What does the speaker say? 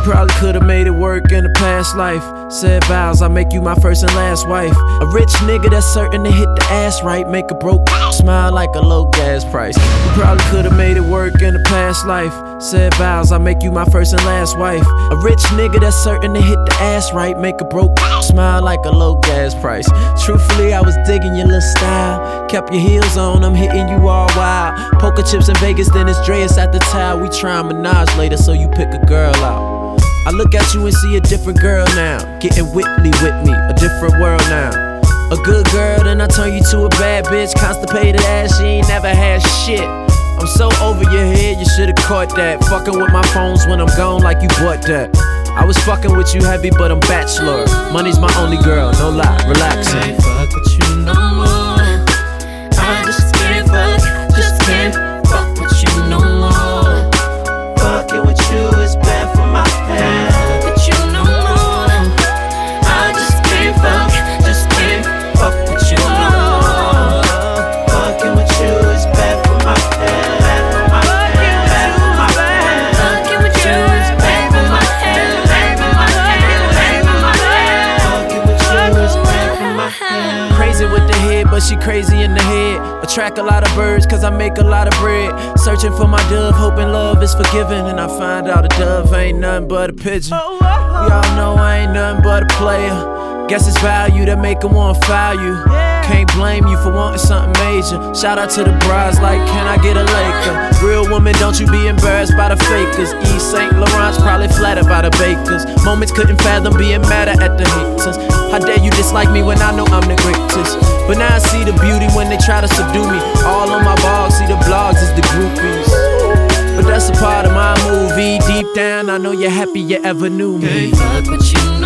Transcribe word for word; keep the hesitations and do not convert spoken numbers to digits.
probably could've made it work in a past life. Said vows, I make you my first and last wife. A rich nigga that's certain to hit the ass right. Make a broke smile like a low gas price. You probably could've made it work in a past life. Said vows, I make you my first and last wife. A rich nigga that's certain to hit the ass right. Make a broke smile like a low gas price. Truthfully, I was digging your little style. Kept your heels on, I'm hitting you all wild. Poker chips in Vegas, then it's Dreas at the towel. We try Minaj later, so you pick a girl out. I look at you and see a different girl now. Getting Whitley with me, a different world now. A good girl, then I turn you to a bad bitch. Constipated ass, she ain't never had shit. I'm so over your head, you should've caught that. Fucking with my phones when I'm gone like you bought that. I was fucking with you heavy, but I'm bachelor. Money's my only girl, no lie, relaxing. I can't fuck with you no more. I just can't fuck, just can't fuck with you no more. Fucking with you is bad for my head. Fuck with you no more. I just can't fuck, just can't fuck with you no more. Fucking with you is bad for my head. Bad for my head. Bad for my head. Fucking with you is bad for my head. Bad for my head. Bad for my head. Fucking with you is bad for my head. Crazy with the head, but she crazy in the head. Attract a lot of birds, cause I make a lot of bread. Searching for my dove, hoping love is forgiven. And I find out a dove ain't nothing but a pigeon. Y'all know I ain't nothing but a player. Guess it's value that make 'em wanna foul you. Can't blame you for wanting something major. Shout out to the brides like, can I get a Laker? Real woman, don't you be embarrassed by the fakers. East Saint Laurent's probably flattered by the bakers. Moments couldn't fathom being mad at the haters. How dare you dislike me when I know I'm the greatest? But now I see the beauty when they try to subdue me. All on my blogs, see the blogs is the groupies. But that's a part of my movie. Deep down, I know you're happy you ever knew me. Can't fuck with you